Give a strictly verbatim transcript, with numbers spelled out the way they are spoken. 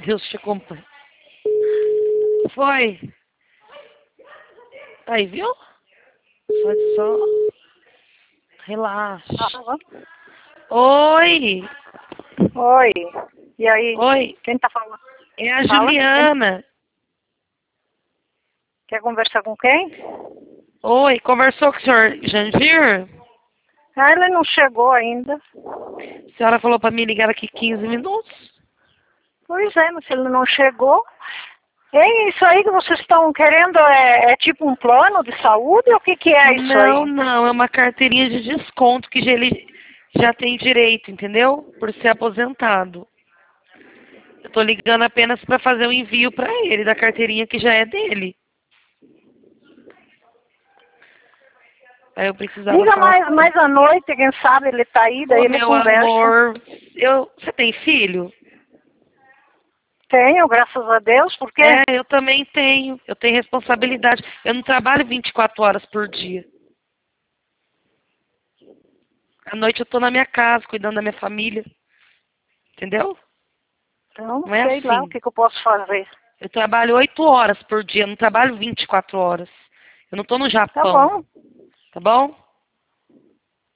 Deus te acompanhe. Foi. Aí, viu? Só de só. Relaxa. Alô? Oi. Oi. E aí? Oi. Quem tá falando? É a Fala. Juliana. Quer conversar com quem? Oi. Conversou com o senhor Jandir? Ah, ele não chegou ainda. A senhora falou pra mim ligar daqui quinze minutos. Pois é, mas se ele não chegou... Ei, isso aí que vocês estão querendo é, é tipo um plano de saúde? Ou o que que é isso aí? Não, não. É uma carteirinha de desconto que já ele já tem direito, entendeu? Por ser aposentado. Eu tô ligando apenas pra fazer o envio pra ele da carteirinha que já é dele. Aí eu precisava Liga falar mais, com ele. mais à noite, quem sabe ele tá aí, daí Ô, ele meu conversa. amor, eu, você tem filho? Tenho, graças a Deus, por quê? É, eu também tenho. Eu tenho responsabilidade. Eu não trabalho vinte e quatro horas por dia. À noite eu tô na minha casa, cuidando da minha família. Entendeu? Então, Não é sei lá o assim. que que eu posso fazer. Eu trabalho oito horas por dia, eu não trabalho vinte e quatro horas. Eu não tô no Tá Japão, bom. tá bom?